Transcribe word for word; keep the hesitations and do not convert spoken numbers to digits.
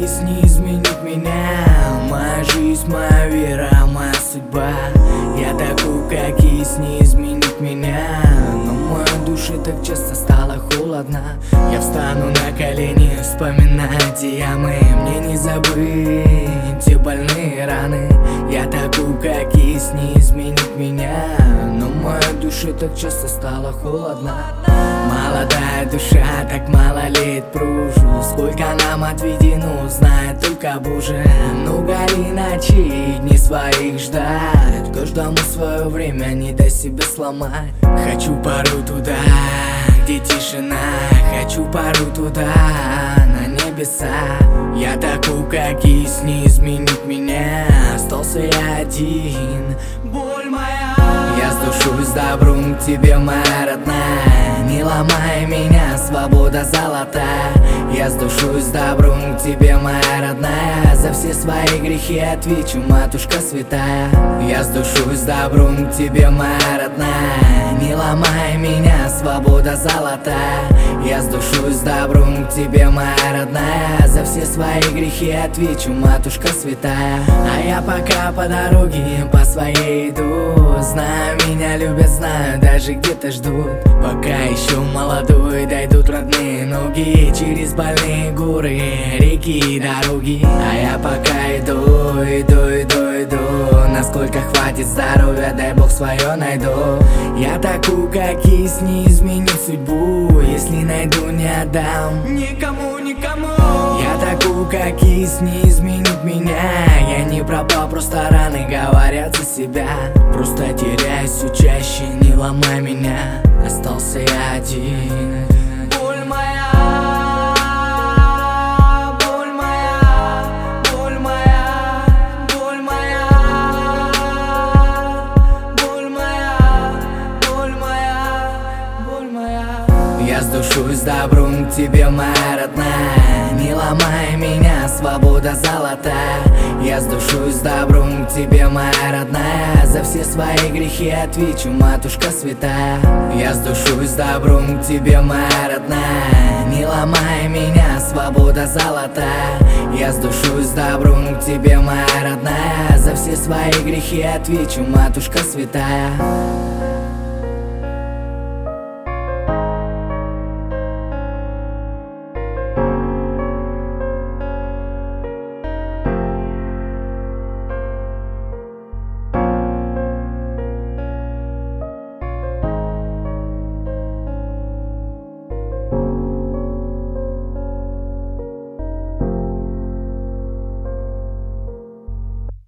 кисть не изменит меня. Моя жизнь, моя вера, моя судьба. Я такой, как есть, не изменит меня. Но моя душа так часто стала холодна. Я встану на колени, вспоминая те ямы. Мне не забыть те больные раны. Я такой, как есть, не изменит меня. Но моя душа так часто стала холодна. Молодая душа, так мало лет прожу. Сколько нам отведено, знает только Боже. Много ли ночей, дней своих ждать. Каждому свое время, не дай себя сломать. Хочу пару туда, где тишина. Хочу пару туда, на небеса. Я такой, как есть, не изменит меня. Остался я один, боль моя. Я с душой, с добром к тебе, моя родная. Не ломай меня, свобода золотая. Я с душой, с добром к тебе, моя родная. За все свои грехи отвечу, матушка святая. Я с душой, с добром к тебе, моя родная. Не ломай меня, свобода золотая. Я с душой, с добром к тебе, моя родная. За все свои грехи отвечу, матушка святая. А я пока по дороге по своей иду. Знаю, меня любят, знаю, даже где-то ждут. Пока еще молодой, дойдут родные ноги. Через больные горы, реки и дороги. А я пока иду, иду, иду, иду. Насколько хватит здоровья, дай Бог свое найду. Я такой, как есть, не изменю судьбу. Если найду, не отдам никому, никому. Я такой, как есть, не изменит меня. Я не пропал, просто раны говорят за себя. Просто теряюсь все чаще, не ломай меня. Остался я один. Боль моя, боль моя, боль моя, боль моя, боль моя, боль моя, боль моя. Я с душой, с добром к тебе, моя родная. Не ломай меня, свобода золотая. Я с душой, с добром к тебе, моя родная. За все свои грехи отвечу, матушка святая. Я с душой, с добром к тебе, моя родная. Не ломай меня, свобода золотая. Я с душой, с добром к тебе, моя родная. За все свои грехи отвечу, матушка святая.